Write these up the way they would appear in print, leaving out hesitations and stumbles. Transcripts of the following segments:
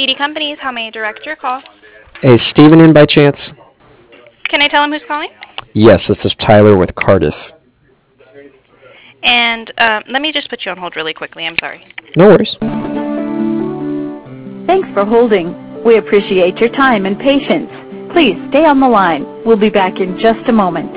TD Companies, how may I direct your call? Is Steven in by chance? Can I tell him who's calling? Yes, this is Tyler with Cardiff. And let me just put you on hold really quickly. I'm sorry. No worries. Thanks for holding. We appreciate your time and patience. Please stay on the line. We'll be back in just a moment.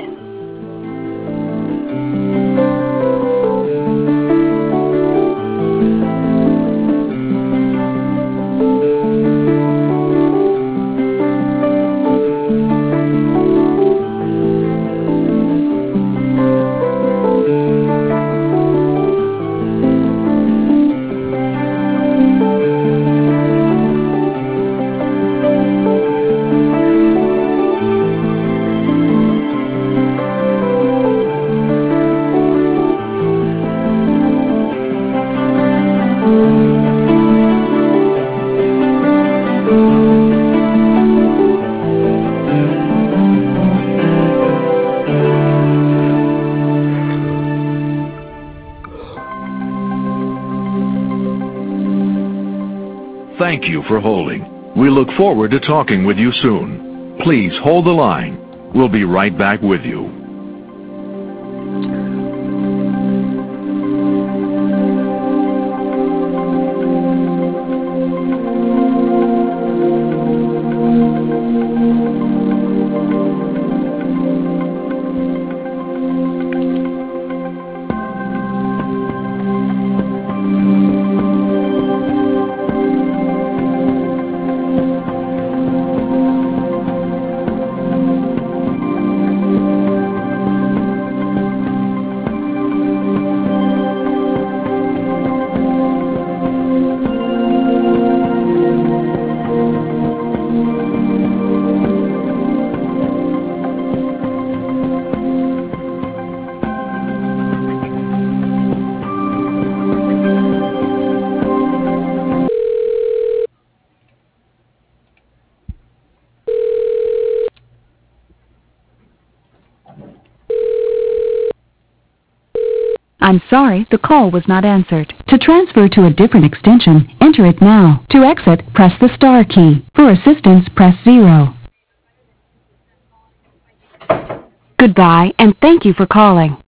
Thank you for holding. We look forward to talking with you soon. Please hold the line. We'll be right back with you. I'm sorry, the call was not answered. To transfer to a different extension, enter it now. To exit, press the star key. For assistance, press 0. Goodbye, and thank you for calling.